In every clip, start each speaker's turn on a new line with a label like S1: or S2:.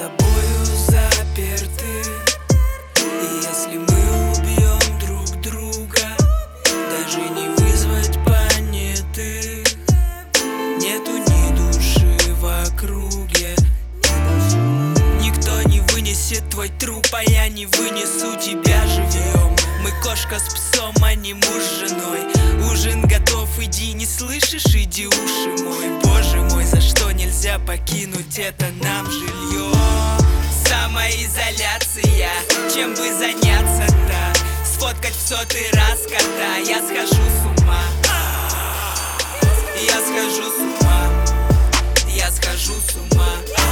S1: тобою заперты, и если мы убьем друг друга, даже не вызвать понятых. Нету ни души в округе, никто не вынесет твой труп, а я не вынесу тебя живьем. Мы кошка с псом, а не муж с женой. Ужин готов, иди, не слышишь, иди уши мой. Боже мой, за что нельзя покинуть это нам жилье? Самоизоляция, чем бы заняться-то? Сфоткать в 100-й раз кота. Я схожу с ума, я схожу с ума, я схожу с ума.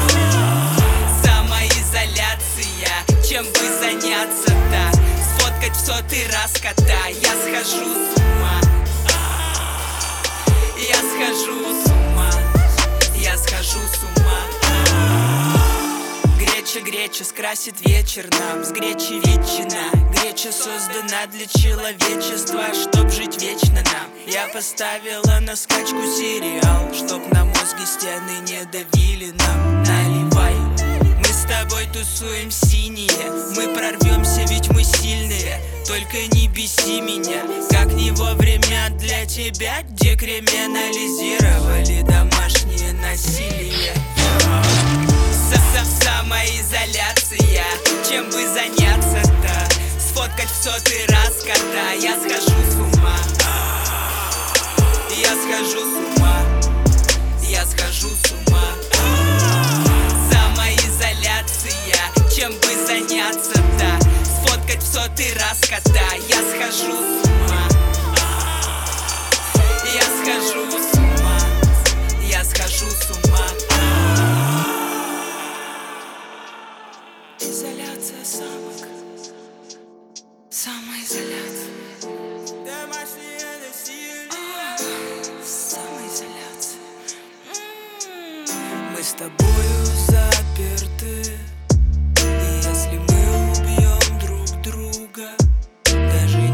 S1: Самоизоляция, чем бы заняться-то? Сфоткать в 100-й раз кота. Я схожу с ума, я схожу с ума, я схожу с ума. Греча скрасит вечер нам, с гречи ветчина. Греча создана для человечества, чтоб жить вечно нам. Я поставила на скачку сериал, чтоб на мозги стены не давили нам. Наливай, мы с тобой тусуем синие, мы прорвемся, ведь мы сильные. Только не беси меня, как не вовремя для тебя декриминализировали домашнее насилие. Самоизоляция, чем бы заняться-то? Сфоткать в 100-й раз кота. Я схожу с ума, я схожу с ума, я схожу с ума. Самоизоляция, чем бы заняться-то? Сфоткать в 100-й раз кота. Я схожу с ума, я схожу с ума, я схожу с ума. Изоляция самок, самоизоляция, домашнее насилие, самоизоляция. Мы с тобою заперты, и если мы убьем друг друга, даже